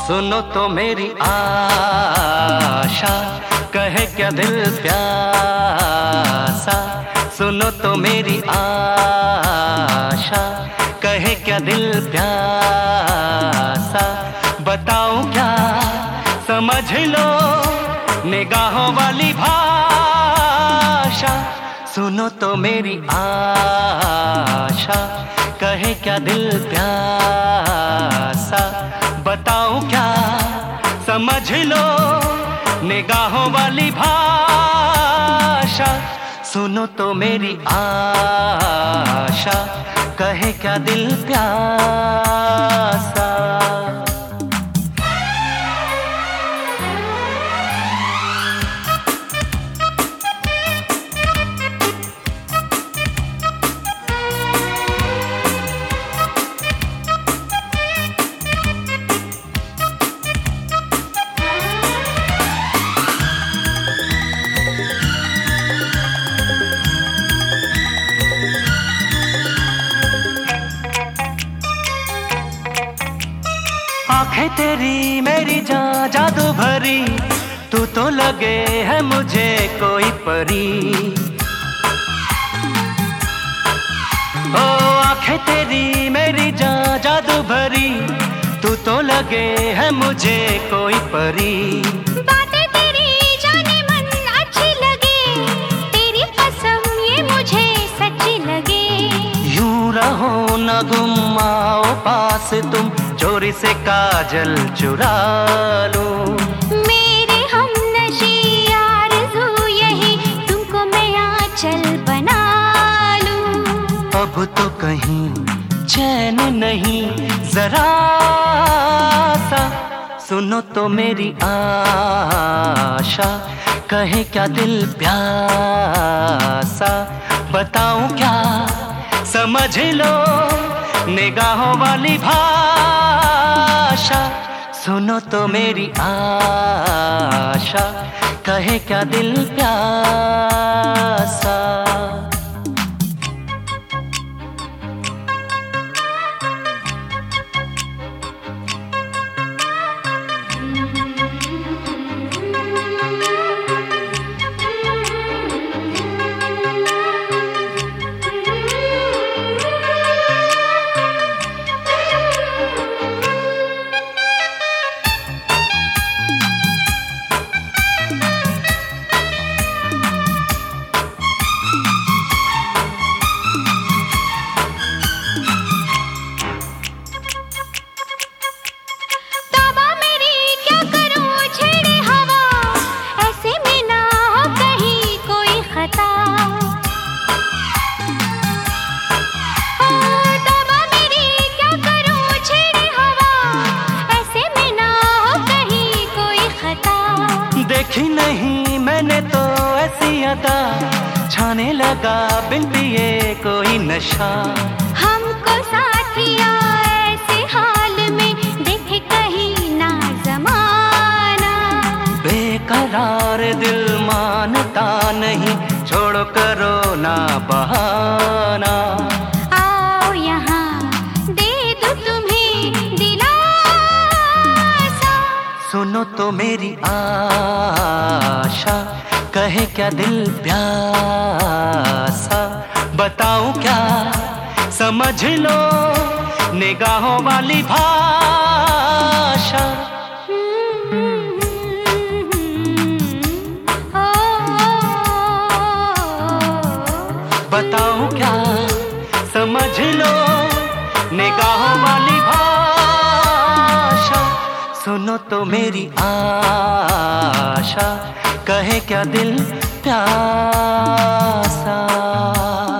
सुनो तो मेरी आशा, कहे क्या दिल प्यासा। सुनो तो मेरी आशा, कहे क्या दिल प्यासा। बताऊं क्या समझ लो निगाहों वाली भाषा। सुनो तो मेरी आशा, कहे क्या दिल प्यासा। बताऊं क्या समझ लो निगाहों वाली भाषा। सुनो तो मेरी आशा, कहे क्या दिल प्यासा। आंखें तेरी मेरी जान जादू भरी, तू तो लगे है मुझे कोई परी। ओ आंखें तेरी मेरी जान जादू भरी, तू तो लगे है मुझे कोई परी। बातें तेरी जाने मन अच्छी लगे, तेरी कसम ये मुझे सच्ची लगे। यूं रहो न गुम आओ पास तुम, चोरी से काजल चुरा लूं। मेरे हमनशी आरज़ू यही, तुमको मैं आंचल बना लूं। अब तो कहीं चैन नहीं जरा सा। सुनो तो मेरी आशा, कहे क्या दिल प्यासा। बताऊं क्या समझ लो निगाहों वाली भाषा। सुनो तो मेरी आशा, कहे क्या दिल प्यासा। देखी नहीं मैंने तो ऐसी अदा, छाने लगा बिन पिए कोई नशा। हमको साथिया ऐसे हाल में देखे कहीं ना जमाना। बेकरार दिल मानता नहीं, छोड़ो करो ना बहाना। आओ यहाँ दे दूं तुम्हें दिलासा। सुनो तो मेरी आशा, कहे क्या दिल प्यासा। बताऊं क्या समझ लो निगाहों वाली भाषा। बताऊं क्या समझ लो निगाहों वाली भाषा। सुनो तो मेरी आशा, कहे क्या दिल प्यासा।